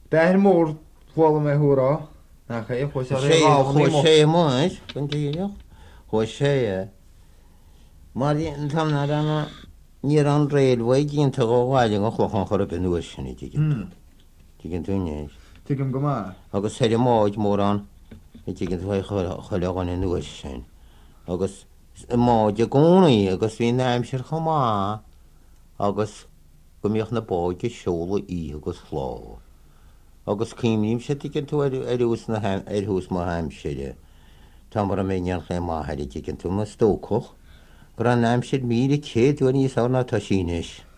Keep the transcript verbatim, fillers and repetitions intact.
Der mór bhla mé thurá nach ché chu sé chu sé muis chun tíoch chu sé mar tam na anna ní an réadhhaid dín tu bháile go chochan chor ben nuair sinna gin gin túnéis tuigim go má agus sé máid mór an i gin tú choileáin in nuair sin agus máide gcónaí agus bhí neimsir chomá agus gomíoch na báide seola í agus chlá. agus cíimním sé gin tú arús na arthús má heimside. Tá mar a méan ché máthaidir gin tú na stócoch, gur an neimsid mí chéadú níos ána tá síis.